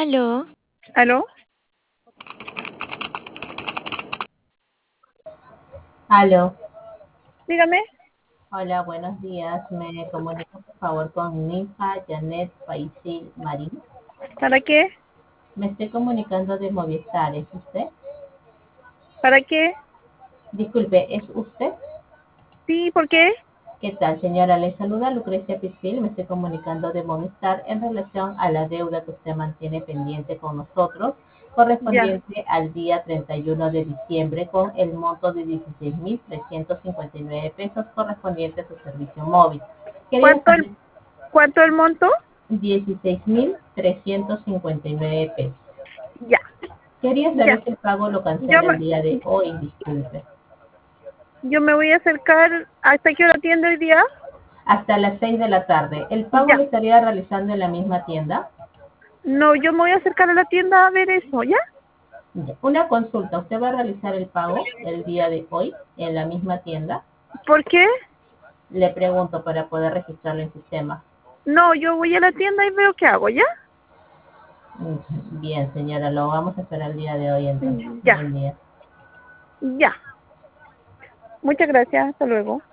Aló, ¿Aló? Aló, Dígame. hola, buenos días. ¿Me comunica por favor con Ninfa Janet Faisil Marín? ¿Para qué? Me estoy comunicando de Movistar, ¿es usted? ¿Para qué? Disculpe, ¿es usted? Sí, ¿por qué? ¿Qué tal, señora? Le saluda Lucrecia Pispil, me estoy comunicando de Movistar en relación a la deuda que usted mantiene pendiente con nosotros, Ya. correspondiente al día 31 de diciembre con el monto de 16.359 pesos correspondiente a su servicio móvil. Quería ¿Cuánto saber el, cuánto el monto? 16.359 pesos. Ya, Quería ya. saber si el pago lo Yo cancela me, el día de hoy, disculpe. yo me voy a acercar. ¿Hasta qué hora atiende hoy día? Hasta las 6 de la tarde. ¿El pago lo Ya. estaría realizando en la misma tienda? No, yo me voy a acercar a la tienda a ver eso, ¿ya? Ya. Una consulta, ¿usted va a realizar el pago el día de hoy en la misma tienda? ¿Por qué? Le pregunto para poder registrarlo en sistema. No, yo voy a la tienda y veo qué hago, ¿ya? Bien, señora, lo vamos a esperar el día de hoy entonces. Ya, Buen día. ya. Muchas gracias. Hasta luego.